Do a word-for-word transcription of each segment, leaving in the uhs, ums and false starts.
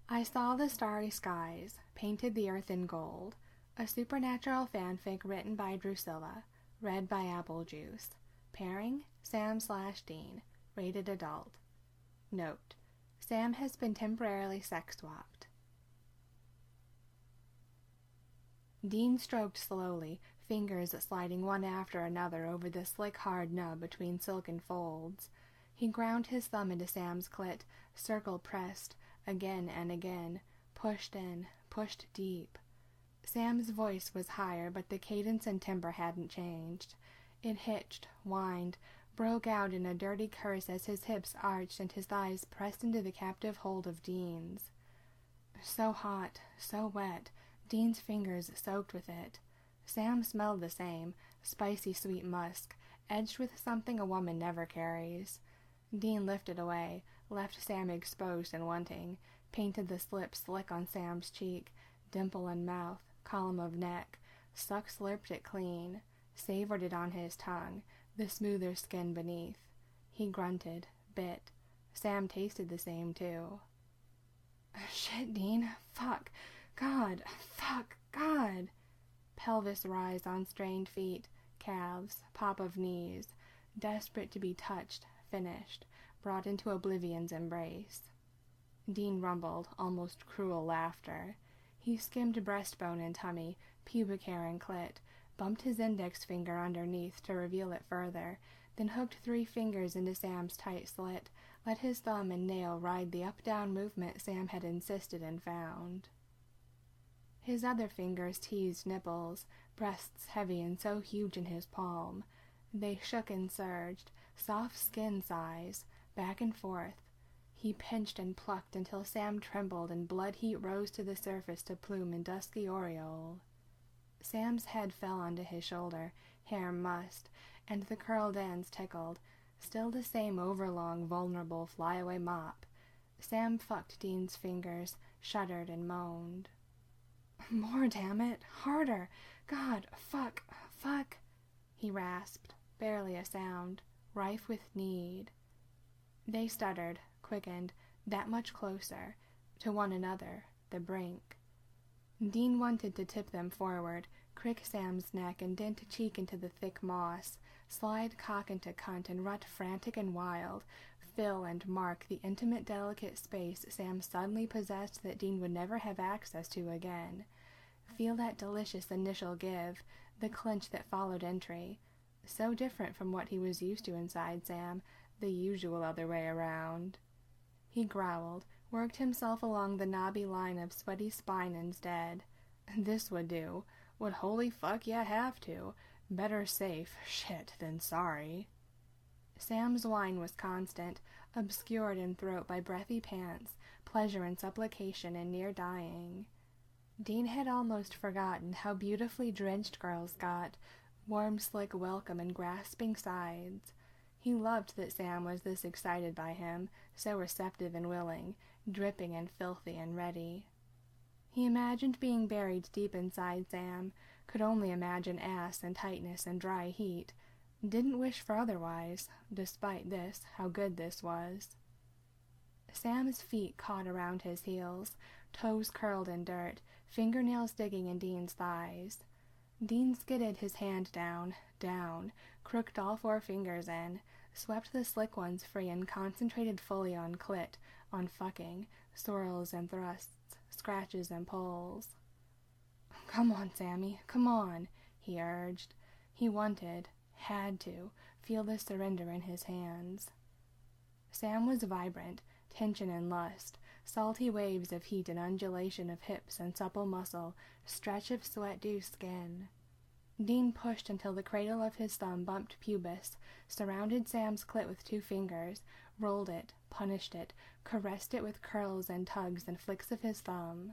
I saw the starry skies, painted the earth in gold, a supernatural fanfic written by Drusilla, read by Apple Juice. Pairing, Sam slash Dean, rated adult. Note, Sam has been temporarily sex-swapped. Dean stroked slowly, fingers sliding one after another over the slick hard nub between silken folds. He ground his thumb into Sam's clit, circle pressed, again and again, pushed in, pushed deep. Sam's voice was higher, but the cadence and timbre hadn't changed. It hitched, whined, broke out in a dirty curse as his hips arched and his thighs pressed into the captive hold of Dean's. So hot, so wet, Dean's fingers soaked with it. Sam smelled the same, spicy sweet musk, edged with something a woman never carries. Dean lifted away, left Sam exposed and wanting, painted the slip slick on Sam's cheek, dimple in mouth, column of neck, suck slurped it clean, savored it on his tongue, the smoother skin beneath. He grunted, bit. Sam tasted the same, too. Shit, Dean. Fuck. God. Fuck. God. Pelvis rise on strained feet, calves, pop of knees, desperate to be touched, finished, brought into oblivion's embrace. Dean rumbled, almost cruel laughter. He skimmed breastbone and tummy, pubic hair and clit, bumped his index finger underneath to reveal it further, then hooked three fingers into Sam's tight slit, let his thumb and nail ride the up-down movement Sam had insisted and found. His other fingers teased nipples, breasts heavy and so huge in his palm. They shook and surged, soft skin size, back and forth. He pinched and plucked until Sam trembled and blood heat rose to the surface to plume in dusky aureole. Sam's head fell onto his shoulder, hair mussed, and the curled ends tickled, still the same overlong, vulnerable flyaway mop. Sam fucked Dean's fingers, shuddered and moaned. More, damn it! Harder! God! Fuck! Fuck! He rasped, barely a sound, rife with need. They stuttered, quickened, that much closer, to one another, the brink. Dean wanted to tip them forward, crick Sam's neck and dent cheek into the thick moss, slide cock into cunt and rut frantic and wild, fill and mark the intimate delicate space Sam suddenly possessed that Dean would never have access to again. Feel that delicious initial give, the clinch that followed entry, so different from what he was used to inside Sam, the usual other way around. He growled, worked himself along the knobby line of sweaty spine instead. This would do. Would holy fuck ya have to. Better safe, shit, than sorry. Sam's whine was constant, obscured in throat by breathy pants, pleasure and supplication and near dying. Dean had almost forgotten how beautifully drenched girls got, warm slick welcome and grasping sides. He loved that Sam was this excited by him, so receptive and willing, dripping and filthy and ready. He imagined being buried deep inside Sam, could only imagine ass and tightness and dry heat, didn't wish for otherwise, despite this, how good this was. Sam's feet caught around his heels, toes curled in dirt, fingernails digging in Dean's thighs. Dean skidded his hand down, down, crooked all four fingers in, swept the slick ones free and concentrated fully on clit, on fucking, swirls and thrusts, scratches and pulls. Come on, Sammy, come on, he urged. He wanted, had to, feel the surrender in his hands. Sam was vibrant, tension and lust, salty waves of heat and undulation of hips and supple muscle, stretch of sweat-dew skin. Dean pushed until the cradle of his thumb bumped pubis, surrounded Sam's clit with two fingers, rolled it, punished it, caressed it with curls and tugs and flicks of his thumb.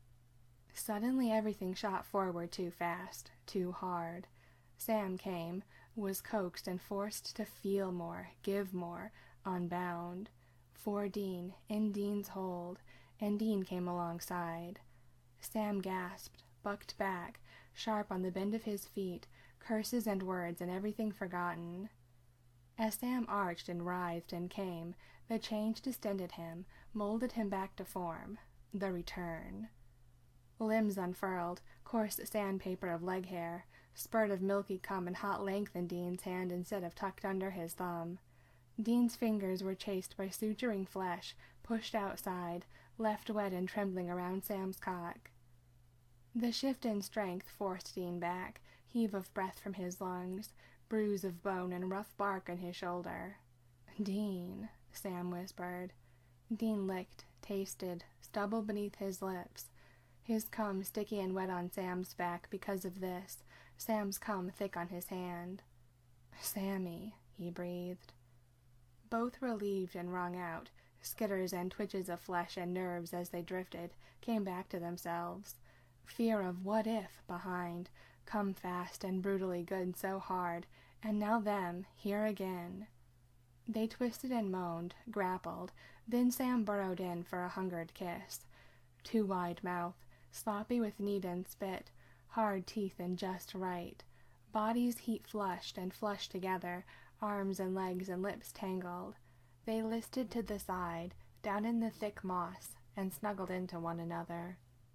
Suddenly everything shot forward too fast, too hard. Sam came, was coaxed and forced to feel more, give more, unbound. For Dean, in Dean's hold, and Dean came alongside. Sam gasped, bucked back, sharp on the bend of his feet, curses and words and everything forgotten. As Sam arched and writhed and came, the change distended him, molded him back to form. The return. Limbs unfurled, coarse sandpaper of leg hair, spurt of milky cum and hot length in Dean's hand instead of tucked under his thumb. Dean's fingers were chased by suturing flesh, pushed outside, left wet and trembling around Sam's cock. The shift in strength forced Dean back, heave of breath from his lungs, bruise of bone and rough bark on his shoulder. "Dean," Sam whispered. Dean licked, tasted, stubble beneath his lips. His cum sticky and wet on Sam's back because of this, Sam's cum thick on his hand. "Sammy," he breathed. Both relieved and wrung out, skitters and twitches of flesh and nerves as they drifted, came back to themselves. Fear of what if behind, come fast and brutally good so hard, and now them, here again. They twisted and moaned, grappled, then Sam burrowed in for a hungered kiss. Too wide mouth, sloppy with need and spit, hard teeth and just right. Bodies heat flushed and flushed together, arms and legs and lips tangled. They listed to the side, down in the thick moss, and snuggled into one another.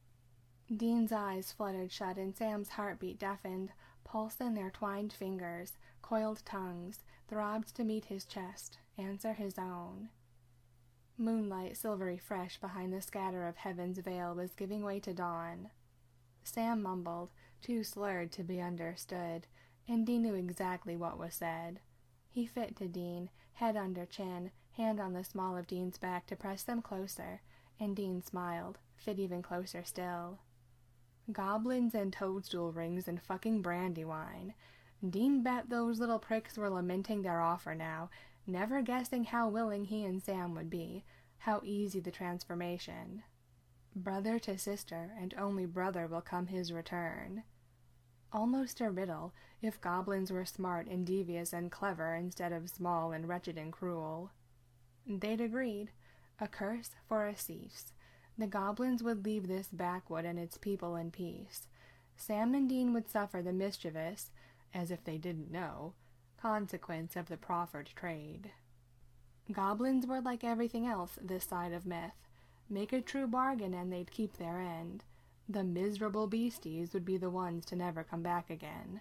Dean's eyes fluttered shut and Sam's heartbeat deafened, pulsed in their twined fingers, coiled tongues, throbbed to meet his chest, answer his own. Moonlight silvery fresh behind the scatter of heaven's veil was giving way to dawn. Sam mumbled, too slurred to be understood, and Dean knew exactly what was said. He fit to Dean, head under chin, hand on the small of Dean's back to press them closer, and Dean smiled, fit even closer still. Goblins and toadstool rings and fucking Brandywine. Dean bet those little pricks were lamenting their offer now, never guessing how willing he and Sam would be, how easy the transformation. Brother to sister, and only brother will come his return. Almost a riddle, if goblins were smart and devious and clever instead of small and wretched and cruel. They'd agreed. A curse for a cease. The goblins would leave this backwood and its people in peace. Sam and Dean would suffer the mischievous, as if they didn't know, consequence of the proffered trade. Goblins were like everything else this side of myth. Make a true bargain and they'd keep their end. The miserable beasties would be the ones to never come back again.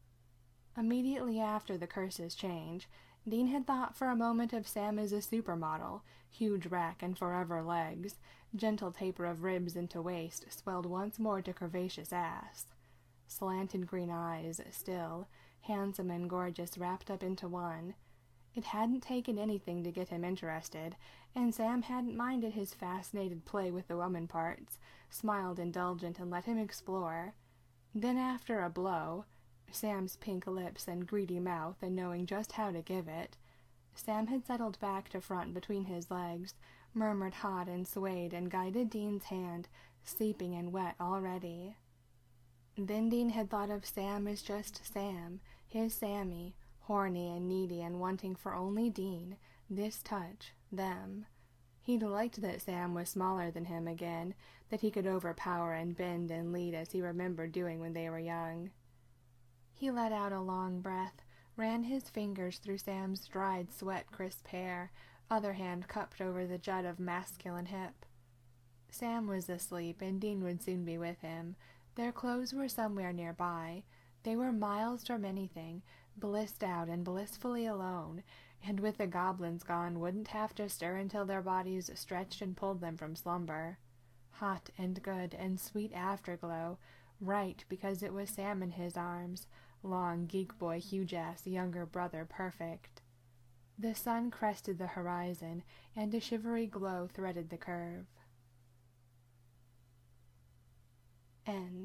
Immediately after the curse's change, Dean had thought for a moment of Sam as a supermodel, huge rack and forever legs, gentle taper of ribs into waist, swelled once more to curvaceous ass. Slanted green eyes, still, handsome and gorgeous wrapped up into one. It hadn't taken anything to get him interested, and Sam hadn't minded his fascinated play with the woman parts, smiled indulgent and let him explore. Then after a blow, Sam's pink lips and greedy mouth and knowing just how to give it, Sam had settled back to front between his legs, murmured hot and swayed and guided Dean's hand, seeping and wet already. Then Dean had thought of Sam as just Sam, his Sammy, horny and needy and wanting for only Dean, this touch, them. He'd liked that Sam was smaller than him again, that he could overpower and bend and lead as he remembered doing when they were young. He let out a long breath, ran his fingers through Sam's dried, sweat-crisp hair, other hand cupped over the jut of masculine hip. Sam was asleep, and Dean would soon be with him. Their clothes were somewhere nearby. They were miles from anything, blissed out and blissfully alone, and with the goblins gone wouldn't have to stir until their bodies stretched and pulled them from slumber. Hot and good and sweet afterglow, right because it was Sam in his arms, long geek boy huge-ass younger brother perfect. The sun crested the horizon, and a shivery glow threaded the curve. End.